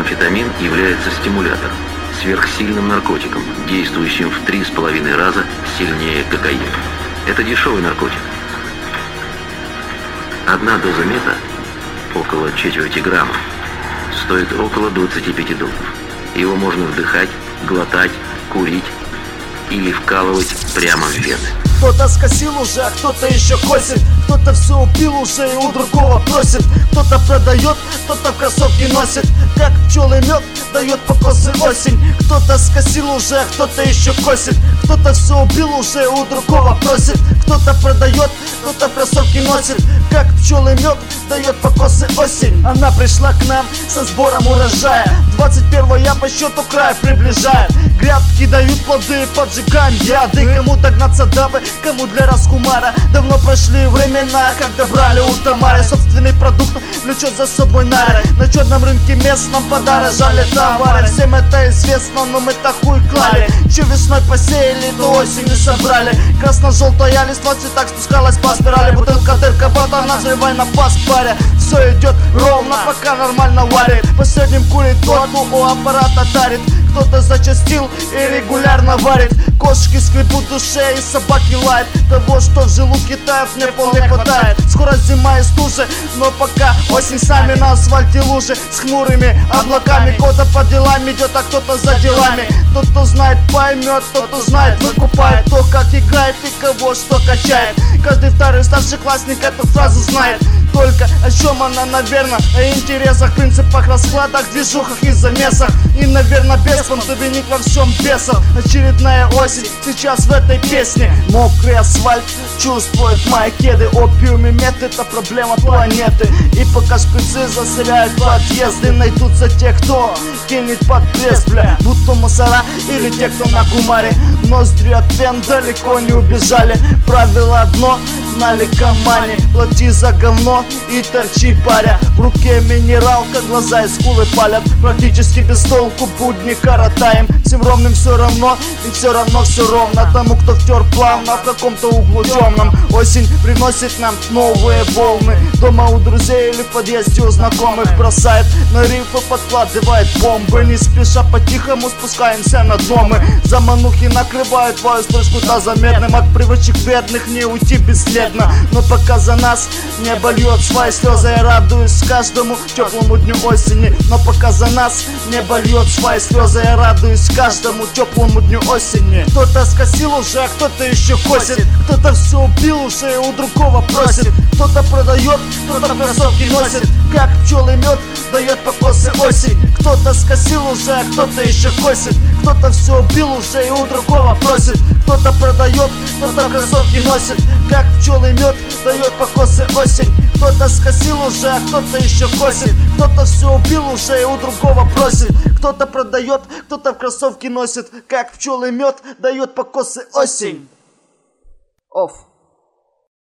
Метамфетамин является стимулятором, сверхсильным наркотиком, действующим в 3,5 раза сильнее кокаина. Это дешевый наркотик. Одна доза мета, около четверти грамма, стоит около $25. Его можно вдыхать, глотать, курить или вкалывать прямо в вены. Кто-то скосил уже, а кто-то еще косит. Кто-то все убил уже и у другого просит. Кто-то продает, кто-то в кроссовки носит. Как пчелы мед дает покосы осень. Кто-то скосил уже, а кто-то еще косит. Кто-то все убил уже и у другого просит. Кто-то продает, кто-то в кроссовки носит. Как пчелы мед дает покосы осень. Она пришла к нам со сбором урожая. 21 по счету край приближает. Грядки дают плоды, поджигаем яды. Кому догнаться дабы, кому для раскумара. Давно прошли времена, когда брали у Тамары. Собственный продукт влечет за собой нары. На черном рынке местном подорожали товары. Всем это известно, но мы такую клали. Че весной посеяли, то осенью собрали. Красно-желтая листва в цветах спускалась по спирали. Бутылка, дырка, ботана, взрывай на паспаре. Все идет ровно, пока нормально варит. Последним курит тот, у аппарата тарит. Кто-то зачастил и регулярно варит. Кошки скребут в душе и собаки лают. Того, что в желудке тает, мне вполне хватает. Скоро зима и стужи, но пока осень сами на асфальте лужи. С хмурыми облаками кто-то по делам идет, а кто-то за делами. Тот, кто знает, поймет, тот, кто знает, выкупает. То, как играет и кого что качает. Каждый второй старшеклассник эту фразу знает. Только о чем она, наверное, о интересах, принципах, раскладах, движухах и замесах. И, наверное, без фонтовик во всем бесов. Очередная осень сейчас в этой песне. Мокрый асфальт чувствует мои кеды. Опиум и мед — это проблема планеты. И пока шприцы засоряют подъезды, найдутся те, кто кинет под пресс, бля. Будто мусора или те, кто на кумаре. Ноздри от пен далеко не убежали. Правило одно — наликомане. Плати за говно и торчи, паря. В руке минералка, глаза и скулы палят. Практически без толку будни коротаем. Всем ровным все равно, и все равно все ровно. Тому, кто втер плавно в каком-то углу темном. Осень приносит нам новые волны. Дома у друзей или в подъезде у знакомых. Бросает на рифы, подкладывает бомбы. Не спеша по-тихому спускаемся на дно мы. Заманухи накрывают твою строчку заметным. От привычек бедных не уйти бесследно. Но пока за нас небо льет свои слезы, я радуюсь каждому теплому дню осени. Но пока за нас небо льет свои слезы, я радуюсь каждому теплому дню осени. Кто-то скосил уже, а кто-то еще косит. Кто-то все убил уже и у другого просит. Кто-то продает, кто-то кроссовки носит. Как пчелы мед дает покосы осень. Кто-то скосил уже, а кто-то еще косит. Кто-то все убил уже и у другого просит. Кто-то продает, кто-то кроссовки носит. Как пчелы мед дает покосы осень. Кто-то скосил уже, а кто-то еще косит. Кто-то все убил уже и у другого просит. Кто-то продает, кто-то в кроссовки носит. Как пчелы мед дает покосы осень. Оф.